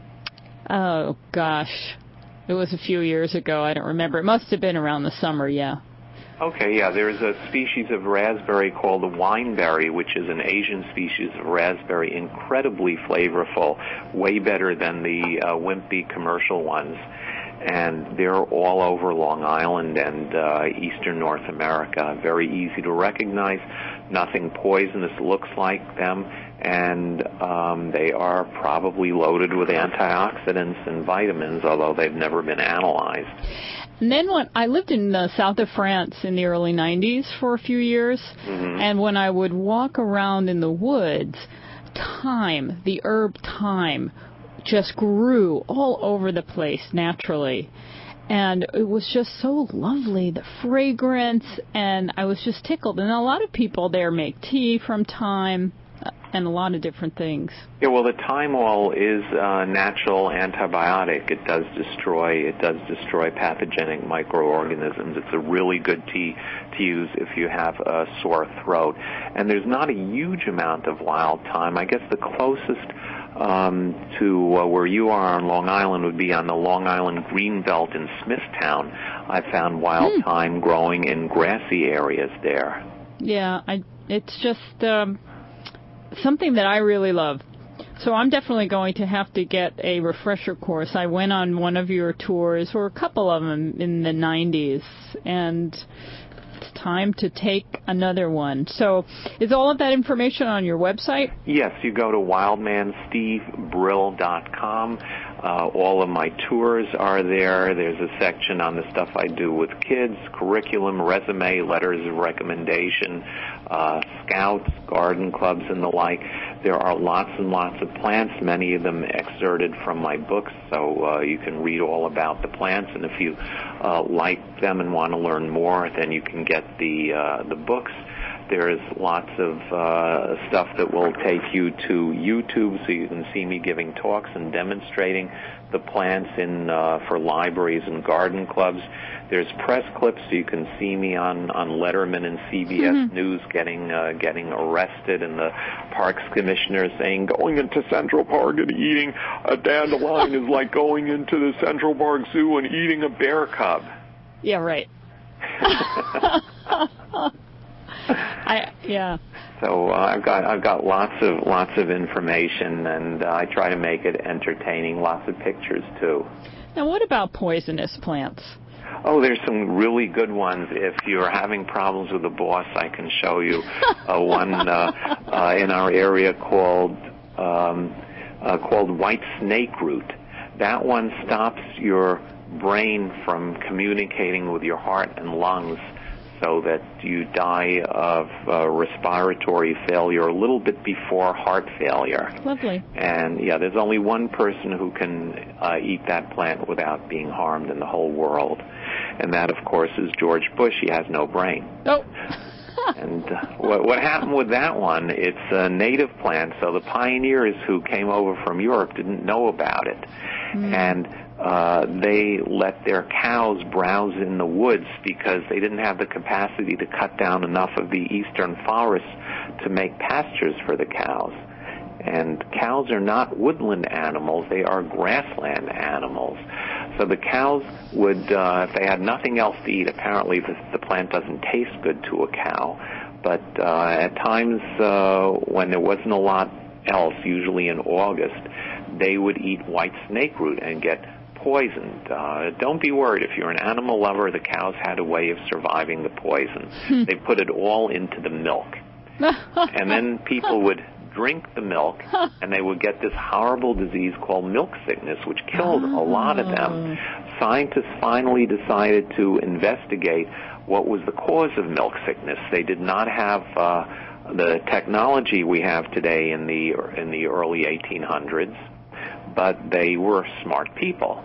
Oh, gosh. It was a few years ago. I don't remember. It must have been around the summer, yeah. Okay, yeah, there's a species of raspberry called the wineberry, which is an Asian species of raspberry, incredibly flavorful, way better than the uh, wimpy commercial ones. And they're all over Long Island and uh, eastern North America. Very easy to recognize. Nothing poisonous looks like them, and um, they are probably loaded with antioxidants and vitamins, although they've never been analyzed. And then when I lived in the south of France in the early nineties for a few years, mm-hmm. and when I would walk around in the woods, thyme, the herb thyme, just grew all over the place naturally. And it was just so lovely, the fragrance, and I was just tickled. And a lot of people there make tea from thyme and a lot of different things. Yeah, well, the thymol is a natural antibiotic. It does destroy it does destroy pathogenic microorganisms. It's a really good tea to use if you have a sore throat. And there's not a huge amount of wild thyme. I guess the closest Um, to uh, where you are on Long Island would be on the Long Island Greenbelt in Smithtown. I found wild mm. thyme growing in grassy areas there. Yeah, I, it's just um, something that I really love. So I'm definitely going to have to get a refresher course. I went on one of your tours, or a couple of them in the nineties, and it's time to take another one. So is all of that information on your website? Yes, you go to wildman steve brill dot com. Uh, all of my tours are there. There's a section on the stuff I do with kids, curriculum, resume, letters of recommendation, uh, scouts, garden clubs, and the like. There are lots and lots of plants, many of them excerpted from my books, so uh, you can read all about the plants. And if you uh, like them and want to learn more, then you can get the uh, the books. There's lots of uh, stuff that will take you to YouTube, so you can see me giving talks and demonstrating the plants in uh, for libraries and garden clubs. There's press clips, so you can see me on, on Letterman and C B S mm-hmm. News getting uh, getting arrested, and the Parks Commissioner saying going into Central Park and eating a dandelion is like going into the Central Park Zoo and eating a bear cub. Yeah, right. I yeah. So uh, I've got I've got lots of lots of information, and uh, I try to make it entertaining. Lots of pictures too. Now, what about poisonous plants? Oh, there's some really good ones. If you're having problems with the boss, I can show you uh, one uh, uh, in our area called um, uh, called white snake root. That one stops your brain from communicating with your heart and lungs, so that you die of uh, respiratory failure a little bit before heart failure. Lovely. And, yeah, there's only one person who can uh, eat that plant without being harmed in the whole world. And that, of course, is George Bush. He has no brain. Oh. And uh, what, what happened with that one, it's a native plant, so the pioneers who came over from Europe didn't know about it. Mm. And uh, they let their cows browse in the woods because they didn't have the capacity to cut down enough of the eastern forests to make pastures for the cows. And cows are not woodland animals, they are grassland animals. So the cows would, uh, if they had nothing else to eat, apparently the, the plant doesn't taste good to a cow, but uh, at times uh, when there wasn't a lot else, usually in August, they would eat white snake root and get poisoned. Uh, don't be worried. If you're an animal lover, the cows had a way of surviving the poison. They put it all into the milk. And then people would drink the milk, and they would get this horrible disease called milk sickness, which killed oh. a lot of them. Scientists finally decided to investigate what was the cause of milk sickness. They did not have uh, the technology we have today in the in the early eighteen hundreds, but they were smart people,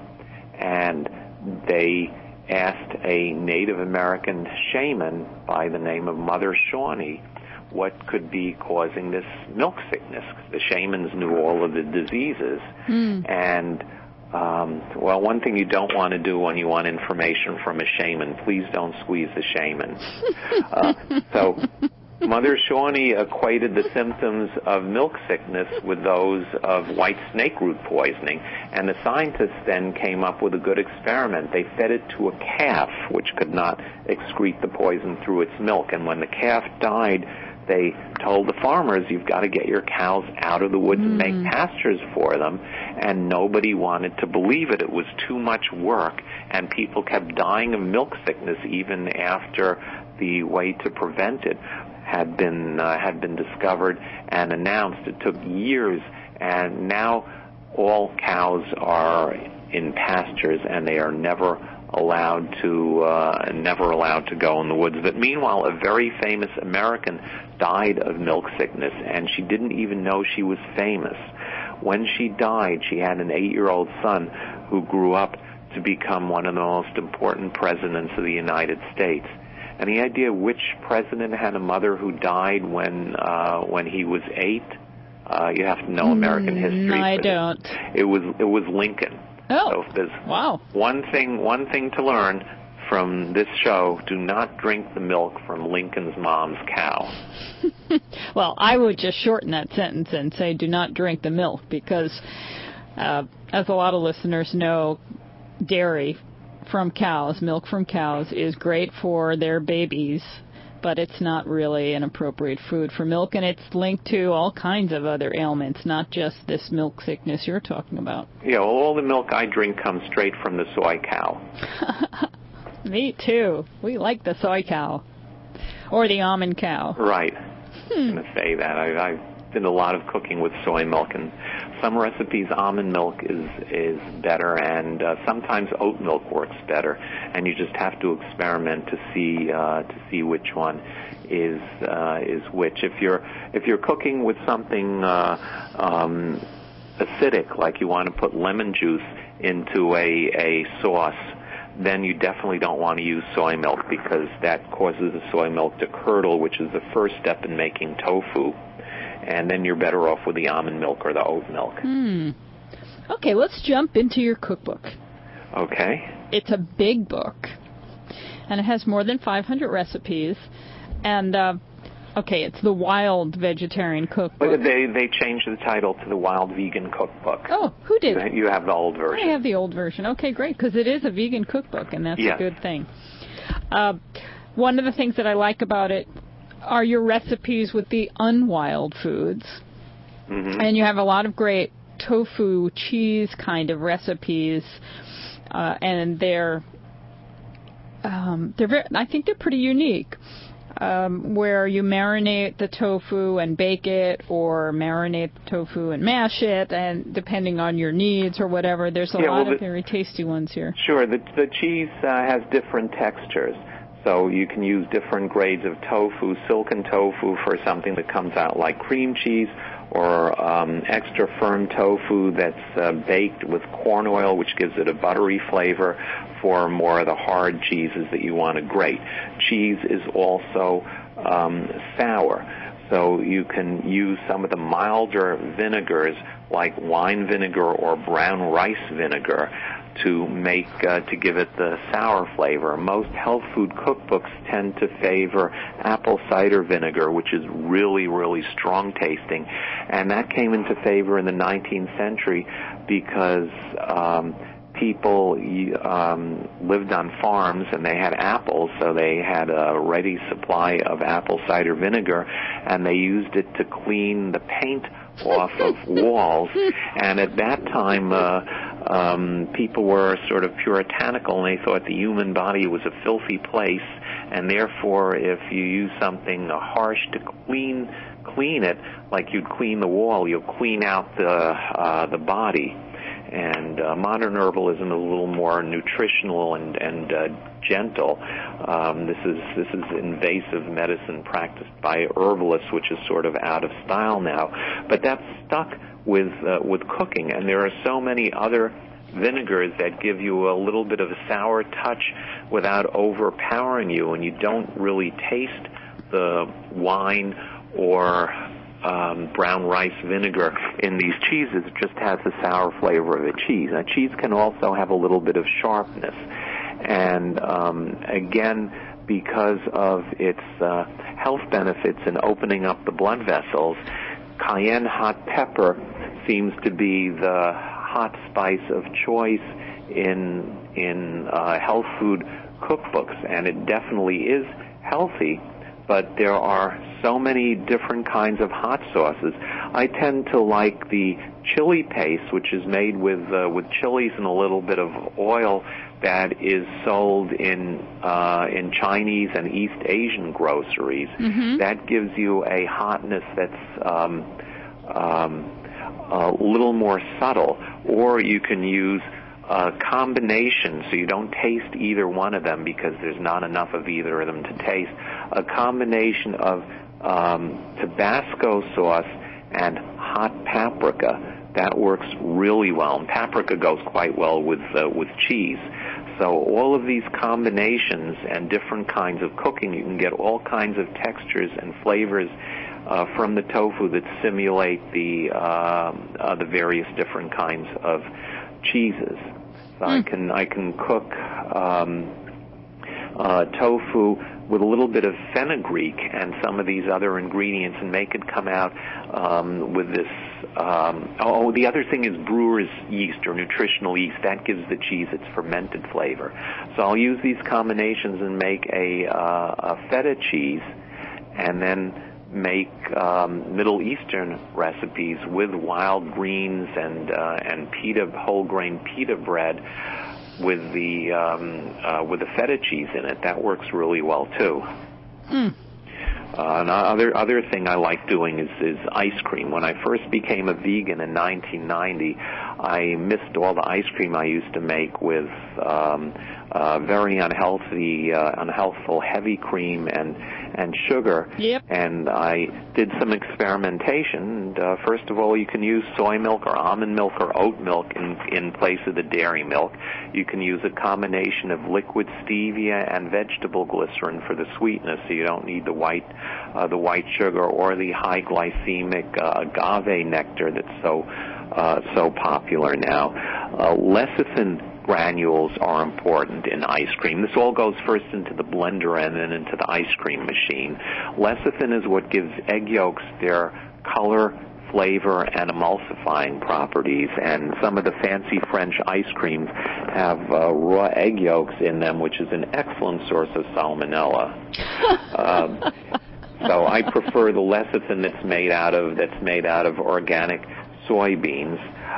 and they asked a Native American shaman by the name of Mother Shawnee what could be causing this milk sickness. The shamans knew all of the diseases. Mm. And, um, well, one thing you don't want to do when you want information from a shaman, please don't squeeze the shaman. uh, so Mother Shawnee equated the symptoms of milk sickness with those of white snake root poisoning, and the scientists then came up with a good experiment. They fed it to a calf, which could not excrete the poison through its milk, and when the calf died, they told the farmers, you've got to get your cows out of the woods mm. and make pastures for them, and nobody wanted to believe it. It was too much work, and people kept dying of milk sickness even after the way to prevent it had been uh, had been discovered and announced. It took years, and now all cows are in pastures, and they are never allowed to uh, never allowed to go in the woods. But meanwhile, a very famous American died of milk sickness, and she didn't even know she was famous. When she died, she had an eight-year-old son who grew up to become one of the most important presidents of the United States. Any idea which president had a mother who died when uh, when he was eight? Uh, you have to know American history. No, I don't. It, it was it was Lincoln. Oh, so if there's wow. One thing one thing to learn from this show: do not drink the milk from Lincoln's mom's cow. Well, I would just shorten that sentence and say, do not drink the milk, because uh, as a lot of listeners know, dairy from cows, milk from cows, is great for their babies, but it's not really an appropriate food for milk, and it's linked to all kinds of other ailments, not just this milk sickness you're talking about. Yeah, well, all the milk I drink comes straight from the soy cow. Me too. We like the soy cow. Or the almond cow. Right. Hmm. I'm going to say that. I, I've did a lot of cooking with soy milk, and some recipes almond milk is is better, and uh, sometimes oat milk works better, and you just have to experiment to see uh, to see which one is uh, is which. If you're if you're cooking with something uh, um, acidic, like you want to put lemon juice into a a sauce, then you definitely don't want to use soy milk, because that causes the soy milk to curdle, which is the first step in making tofu. And then you're better off with the almond milk or the oat milk. Hmm. Okay, let's jump into your cookbook. Okay. It's a big book, and it has more than five hundred recipes. And, uh, okay, it's the Wild Vegetarian Cookbook. But they they changed the title to the Wild Vegan Cookbook. Oh, who did? You have the old version. I have the old version. Okay, great, because it is a vegan cookbook, and that's yes. a good thing. Uh, one of the things that I like about it are your recipes with the unwild foods. Mm-hmm. And you have a lot of great tofu cheese kind of recipes, uh, and they're um, they're very, I think they're pretty unique. Um, where you marinate the tofu and bake it, or marinate the tofu and mash it, and depending on your needs or whatever, there's a yeah, lot well, the, of very tasty ones here. Sure, the, the cheese uh, has different textures, so you can use different grades of tofu, silken tofu for something that comes out like cream cheese, or um, extra firm tofu that's uh, baked with corn oil, which gives it a buttery flavor, for more of the hard cheeses that you want to grate. Cheese is also um, sour, so you can use some of the milder vinegars like wine vinegar or brown rice vinegar to make uh, to give it the sour flavor. Most health food cookbooks tend to favor apple cider vinegar, which is really, really strong tasting, and that came into favor in the nineteenth century because um, people um, lived on farms and they had apples, so they had a ready supply of apple cider vinegar, and they used it to clean the paint off of walls. And at that time, uh, um, people were sort of puritanical, and they thought the human body was a filthy place, and therefore, if you use something harsh to clean clean it, like you'd clean the wall, you'll clean out the uh, the body. And uh, modern herbalism is a little more nutritional and, and uh, gentle. Um, this is this is invasive medicine practiced by herbalists, which is sort of out of style now. But that's stuck with uh, with cooking, and there are so many other vinegars that give you a little bit of a sour touch without overpowering you, and you don't really taste the wine or Um, brown rice vinegar in these cheeses. It just has the sour flavor of a cheese. Now, cheese can also have a little bit of sharpness. And um, again, because of its uh, health benefits in opening up the blood vessels, cayenne hot pepper seems to be the hot spice of choice in in uh, health food cookbooks, and it definitely is healthy. But there are so many different kinds of hot sauces. I tend to like the chili paste, which is made with uh, with chilies and a little bit of oil, that is sold in uh, in Chinese and East Asian groceries. Mm-hmm. That gives you a hotness that's um, um, a little more subtle. Or you can use a combination, so you don't taste either one of them because there's not enough of either of them to taste. A combination of um, Tabasco sauce and hot paprika, that works really well. And paprika goes quite well with uh, with cheese. So all of these combinations and different kinds of cooking, you can get all kinds of textures and flavors uh, from the tofu that simulate the uh, uh, the various different kinds of cheeses. So mm. I can I can cook um, uh, tofu with a little bit of fenugreek and some of these other ingredients and make it come out um, with this. Um, oh, the other thing is brewer's yeast or nutritional yeast. That gives the cheese its fermented flavor. So I'll use these combinations and make a, uh, a feta cheese, and then make um, Middle Eastern recipes with wild greens and uh, and pita, whole grain pita bread with the um, uh, with the feta cheese in it. That works really well too. Mm. Uh, another other thing I like doing is, is ice cream. When I first became a vegan in nineteen ninety, I missed all the ice cream I used to make with um, uh, very unhealthy, uh, unhealthful heavy cream and and sugar. Yep. And I did some experimentation. And, uh, first of all, you can use soy milk or almond milk or oat milk in, in place of the dairy milk. You can use a combination of liquid stevia and vegetable glycerin for the sweetness, so you don't need the white uh, the white sugar or the high glycemic uh, agave nectar that's so uh, so popular now. Uh, lecithin granules are important in ice cream. This all goes first into the blender and then into the ice cream machine. Lecithin is what gives egg yolks their color, flavor, and emulsifying properties, and some of the fancy French ice creams have uh, raw egg yolks in them, which is an excellent source of salmonella. um, so I prefer the lecithin that's made out of that's made out of organic soybeans.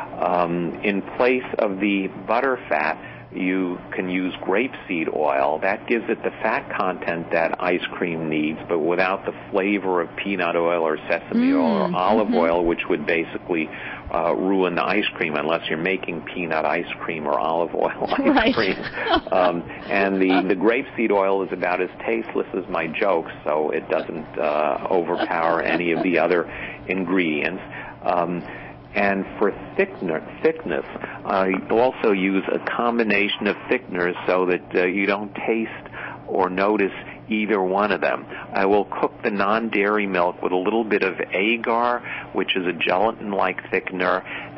Um, in place of the butter fat, you can use grapeseed oil. That gives it the fat content that ice cream needs, but without the flavor of peanut oil or sesame mm, oil or olive mm-hmm. oil, which would basically uh, ruin the ice cream unless you're making peanut ice cream or olive oil ice right. cream. um, and the, the grapeseed oil is about as tasteless as my jokes, so it doesn't uh, overpower any of the other ingredients. Um, And for thickener, thickness, I also use a combination of thickeners so that uh, you don't taste or notice either one of them. I will cook the non-dairy milk with a little bit of agar, which is a gelatin-like thickener,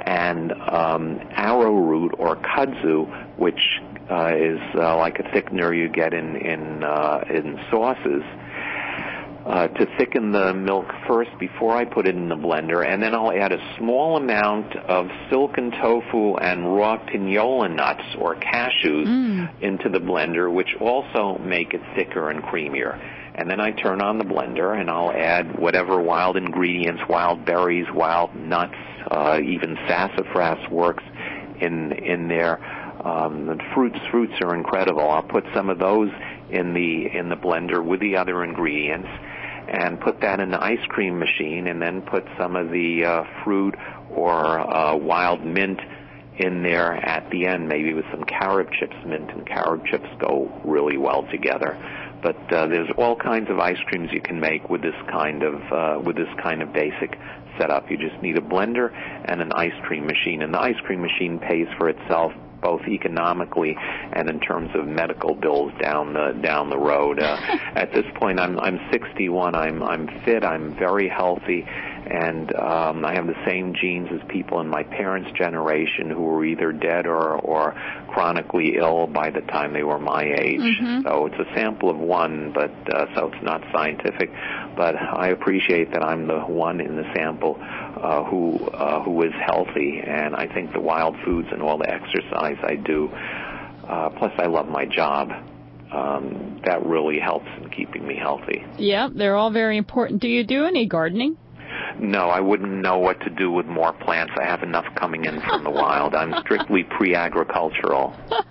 and um, arrowroot or kudzu, which uh, is uh, like a thickener you get in in, uh, in sauces. Uh, to thicken the milk first before I put it in the blender, and then I'll add a small amount of silken tofu and raw pinola nuts or cashews mm. into the blender, which also make it thicker and creamier. And then I turn on the blender, and I'll add whatever wild ingredients, wild berries, wild nuts, uh, even sassafras works in in there. Um, the fruits fruits are incredible. I'll put some of those in the in the blender with the other ingredients, and put that in the ice cream machine, and then put some of the uh, fruit or uh, wild mint in there at the end, maybe with some carob chips. Mint and carob chips go really well together. But uh, there's all kinds of ice creams you can make with this kind of uh, with this kind of basic setup. You just need a blender and an ice cream machine, and the ice cream machine pays for itself both economically and in terms of medical bills down the down the road. Uh, at this point, I'm I'm sixty-one. I'm I'm fit. I'm very healthy, and um, I have the same genes as people in my parents' generation who were either dead or or chronically ill by the time they were my age. Mm-hmm. So it's a sample of one, but uh, so it's not scientific. But I appreciate that I'm the one in the sample uh, who uh, who is healthy, and I think the wild foods and all the exercise I do, uh, plus I love my job. Um, that really helps in keeping me healthy. Yeah, they're all very important. Do you do any gardening? No, I wouldn't know what to do with more plants. I have enough coming in from the wild. I'm strictly pre-agricultural.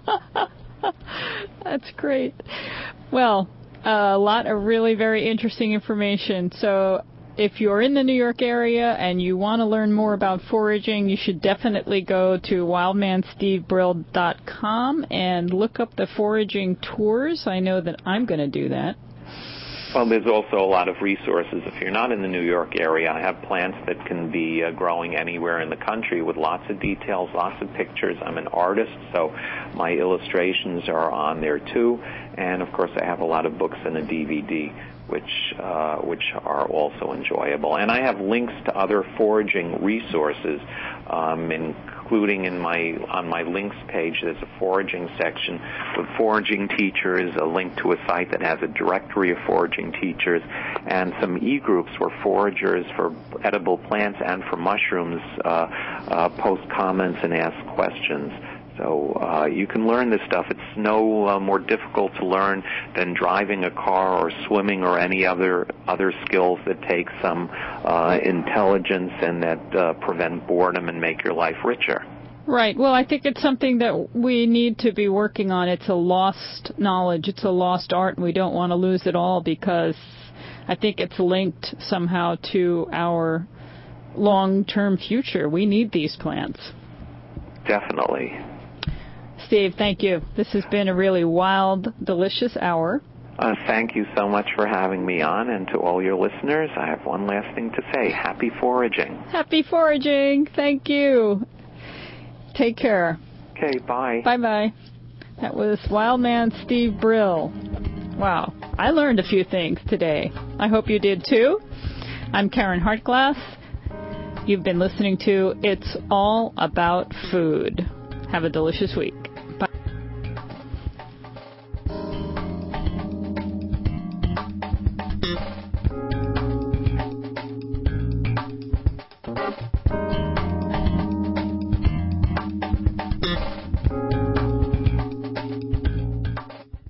That's great. Well, a lot of really very interesting information. So if you're in the New York area and you want to learn more about foraging, you should definitely go to wildman steve brill dot com and look up the foraging tours. I know that I'm going to do that. Well, there's also a lot of resources. If you're not in the New York area, I have plants that can be uh, growing anywhere in the country with lots of details, lots of pictures. I'm an artist, so my illustrations are on there too. And, of course, I have a lot of books and a D V D, which uh, which are also enjoyable. And I have links to other foraging resources, um, including in my on my links page. There's a foraging section with foraging teachers, a link to a site that has a directory of foraging teachers, and some e-groups where foragers for edible plants and for mushrooms uh, uh, post comments and ask questions. So uh, you can learn this stuff. It's no uh, more difficult to learn than driving a car or swimming or any other other skills that take some uh, intelligence and that uh, prevent boredom and make your life richer. Right. Well, I think it's something that we need to be working on. It's a lost knowledge. It's a lost art, and we don't want to lose it all because I think it's linked somehow to our long-term future. We need these plants. Definitely. Steve, thank you. This has been a really wild, delicious hour. Uh, thank you so much for having me on, and to all your listeners, I have one last thing to say. Happy foraging. Happy foraging. Thank you. Take care. Okay, bye. Bye-bye. That was Wildman Steve Brill. Wow, I learned a few things today. I hope you did too. I'm Karen Hartglass. You've been listening to It's All About Food. Have a delicious week.